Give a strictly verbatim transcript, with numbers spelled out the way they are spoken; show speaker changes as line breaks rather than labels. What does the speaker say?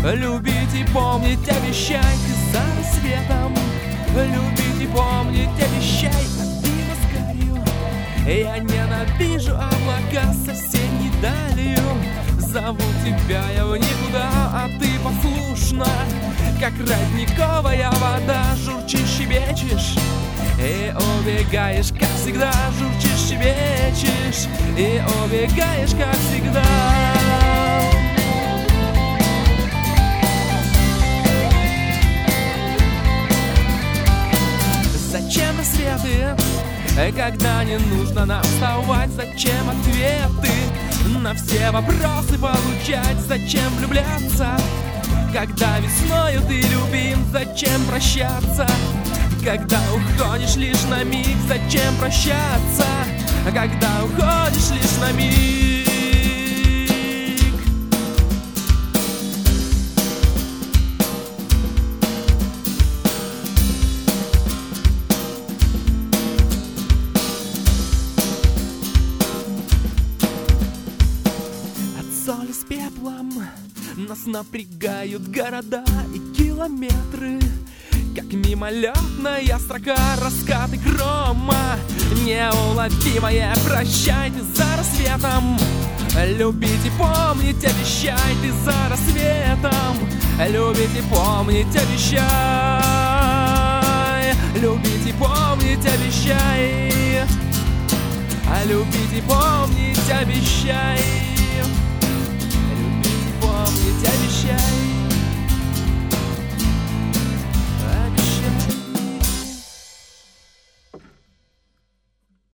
Любить и помнить, обещай ты за рассветом. Любить и помнить, обещай, а ты с гарью. Я ненавижу облака с осенней далью. Зову тебя я в никуда, а ты послушна, как родниковая вода. Журчишь, щебечешь и убегаешь, как всегда. Журчишь, щебечешь и убегаешь, как всегда. Зачем рассветы, когда не нужно нам вставать? Зачем ответы на все вопросы получать? Зачем влюбляться, когда весною ты любим? Зачем прощаться, когда уходишь лишь на миг? Зачем прощаться, когда уходишь лишь на миг? Соли с пеплом нас напрягают города и километры, как мимолетная строка, раскаты грома. Неуловимое прощай ты за рассветом. Любить и помнить, обещай ты за рассветом. Любить и помнить, обещай. Любить и помнить, обещай. Любить и помнить, обещай.